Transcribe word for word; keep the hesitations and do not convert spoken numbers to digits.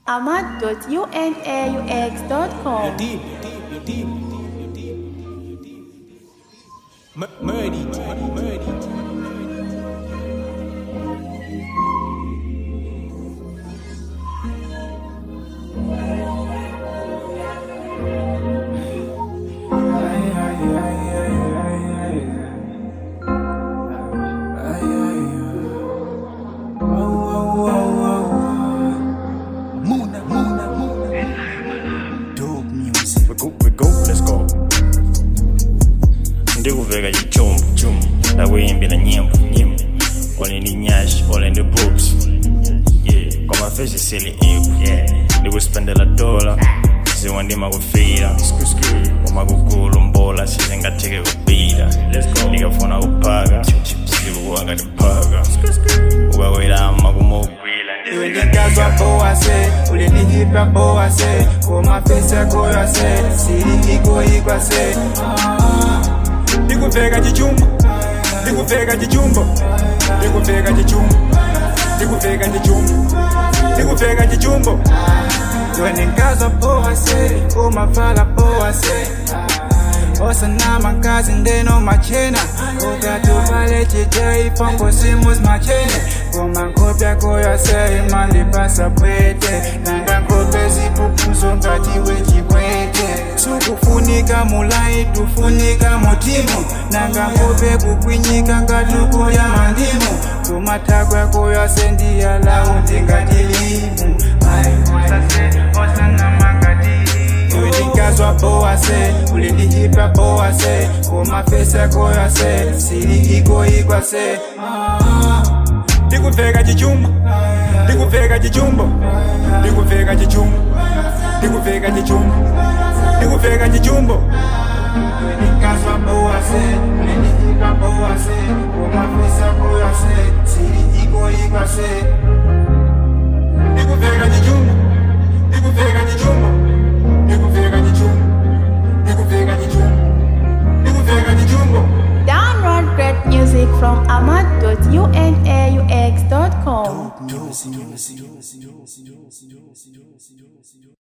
ahmad dot unaux dot com. You're deep, you're deep, you're deep, you're deep, you're deep. Murdy, murdy. Ndikuveka chichombo ndakuyimbira nyimbo nyimbo walindi nyashi walindi boobs yeah koma fashion sili ipo yeah ndikuspendela dola ziwa ndima kufira uma kugulu mbola sizingatheke kupita ndikafuna kupaka ndikukuwa ngati mpaka ukakwelama kumogwila iwe ndikazwa boase ule ndihipa boase koma fesa koyase sili ikoyikwa se ndikuveka chichumbo ndikuveka chichumbo ndikuveka chichumbo ndikuveka chichumbo ndikuveka chichumbo iwe ndikazwa boase koma fala boase osanama nkazi ndeno machena ukatuvale chijai pombo simus machene koma nkopya koyase imandipasa pwete nanga nkope zipupuzo ngatiwe chipwete sukufunika mulai tufunika mutimu nanga nkope kukwinyika ngatuko ya mandimu kumatakwa koyase ndiyalawu ndingatilimu osanama ngatimu ndikazwa boase ule ndihipa boase koma fesa koyase sili ikoyikwa se ndikuveka chichumbo ndikuveka chichumbo ndikuveka chichumbo ndikuveka chichumbo ndikuveka chichumbo ndikazwa boase ule ndihipa boase koma fesa koyase sili ikoyikwa se ndikuveka chichumbo ndikuveka chichumbo ndikuveka chichumbo ndikuveka chichumbo ndikuveka chichumbo. Download great music from ahmad dot unaux dot com.